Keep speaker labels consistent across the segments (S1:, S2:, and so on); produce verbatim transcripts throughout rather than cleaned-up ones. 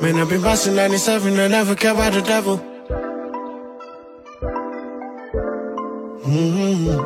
S1: Man, I've been busting ninety-seven, I never care about the devil. Mm-hmm.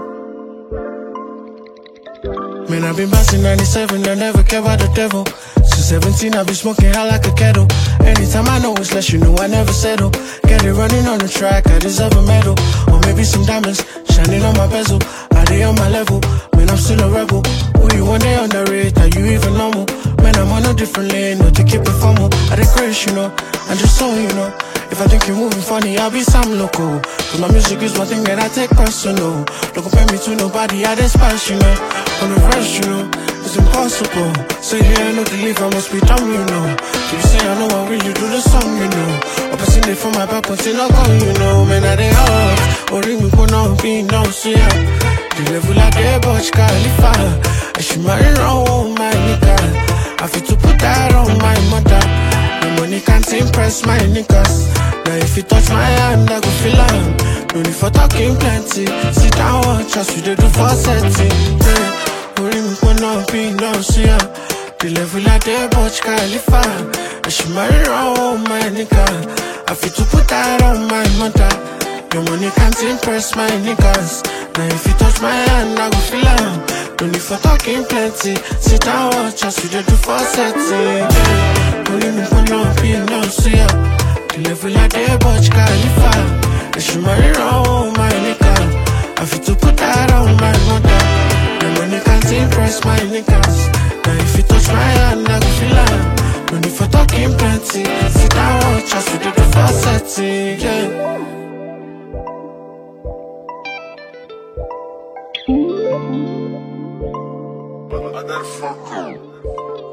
S1: Man, I've been busting ninety-seven, I never care about the devil. Since seventeen, I've been smoking hot like a kettle. Anytime I know it's less, you know I never settle. Get it running on the track, I deserve a medal. Or maybe some diamonds shining on my bezel. Are they on my level? Man, I'm still a rebel. Who you one day underrate? Are you even normal? Man, I'm on a different lane, not to keep it formal. I decrease, you know, I'm just so you know. If I think you're moving funny, I'll be some local. Cause my music is one thing that I take personal. Don't compare me to nobody, I despise, you know. On the verse, you know, it's impossible. Say here, no believe I must be dumb, you know. If you say I know I really do the song, you know. Opposite it from my back, until I go, you know. Man, I they hot, or ring me go now, be no, see ya. The level like a Burj Khalifa. I should marry wrong, my nigga. I feel to put that on my mother. The money can't impress my niggas. Now if you touch my hand, I go feel am. No need for talking plenty. Sit down, watch us, we do for setting. Yeah, worry me for no be no see ya. The level like the Burj Khalifa. I should marry wrong, my nigga. I feel to put that on my mother. Your money can't impress my niggas. Now if you touch my hand, I go feel am. No need for talking plenty. Sit down, watch us, we do for setting. Yeah, only me for no be no see ya. The level like the Burj Khalifa. I should marry wrong, my nigga. I feel to put that on my mother. Your money can't impress my niggas. Now if you touch my hand, I go feel am. No need for talking plenty. Sit down, watch us, we do for setting. Yeah.
S2: Motherfucker.